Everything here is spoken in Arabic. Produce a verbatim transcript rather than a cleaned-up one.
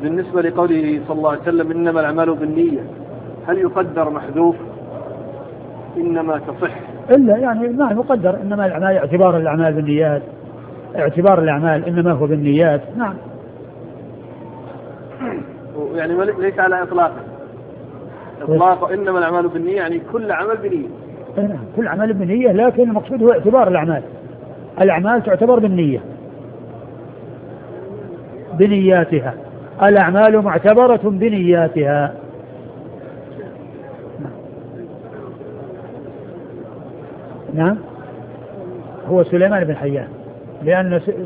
بالنسبة لقوله صلى الله عليه وسلم إنما الأعمال بالنية، هل يقدر محذوف إنما تصح؟ إلا يعني ما يقدر إنما الأعمال اعتبار الأعمال بالنيات، اعتبار الأعمال إنما هو بالنيات. نعم. يعني ليس على إطلاقه إطلاق إنما الأعمال بالنية يعني كل عمل بنية. نعم كل عمل بالنية، لكن المقصود هو اعتبار الأعمال. الأعمال تعتبر بالنية بنياتها، الأعمال معتبرة بنياتها. نعم هو سليمان بن حيان، لأن